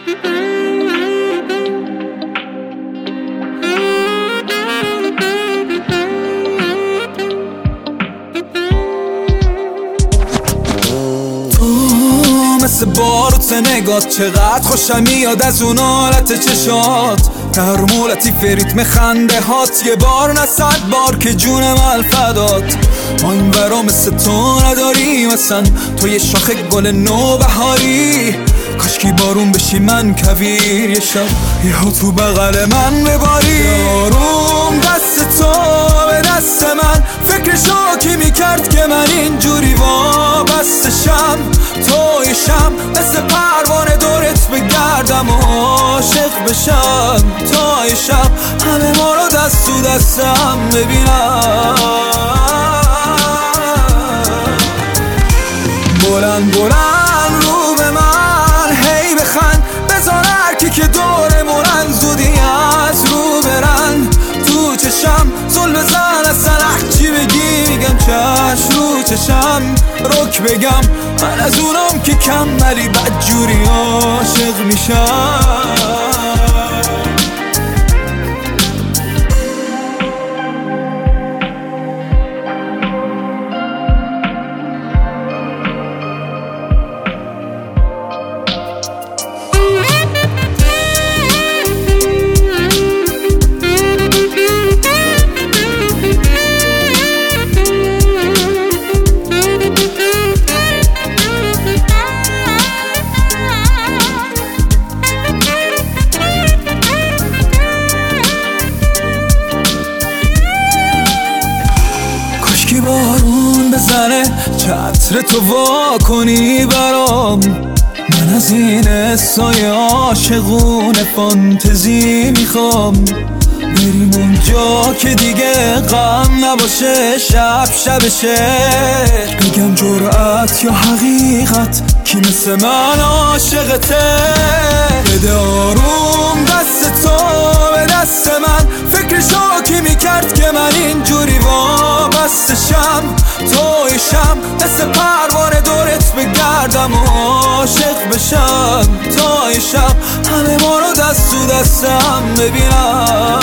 مثل باروت نگات چقدر خوشم میاد از اون حالت چشات، در مولتی ریتم خنده هات، یه بار نه 100 بار که جونم الفدات. ما این برا مثل تو نداریم اصلا، تو یه شاخه گل نوبهاری، کاشکی بارون بشی من کویر یه شب یهو تو بغل من بباری. آروم دست تو به دست من، فکرشو کی میکرد که من اینجوری وابستشم، تویشم مثل پروانه دورت بگردم و عاشق بشم، تا شب همه ما رو دست تو دستم ببینم. بلند بلند رو به من هی بخند، بذار هرکی که دورمونن زودی از رو برن، تو چشم زل بزن اصلا هرچی بگی میگم چشم رو چشم رک بگم، من از اونم که کم ولی بدجوری عاشق میشم. که بارون بزنه چتر تو وا کنی برام، من از این حسای عاشقونه فانتزی میخوام، بریم اونجا که دیگه غم نباشه، شب شبشه بگم جرأت یا حقیقت کی مثل من عاشقته. بده آروم دست تو به دست من، فکرشو کی میکرد که من اینجوری وابستشم، تویشم مثل پروانه دورت بگردم و عاشق بشم، تا شب همه ما رو دست تو دستم ببینم.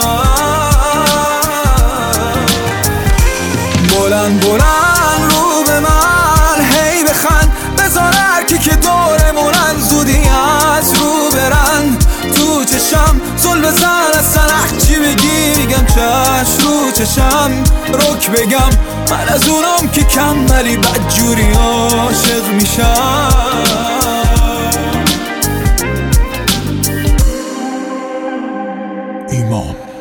بلند بلند رو به من هی بخند، بذار هرکی که دورمونن زودی از رو برن، تو چشم زل بزن اصلا هرچی بگی میگم چشم رو چشم رک بگم، من از اونم که کم ولی بدجوری عاشق میشم. ایمان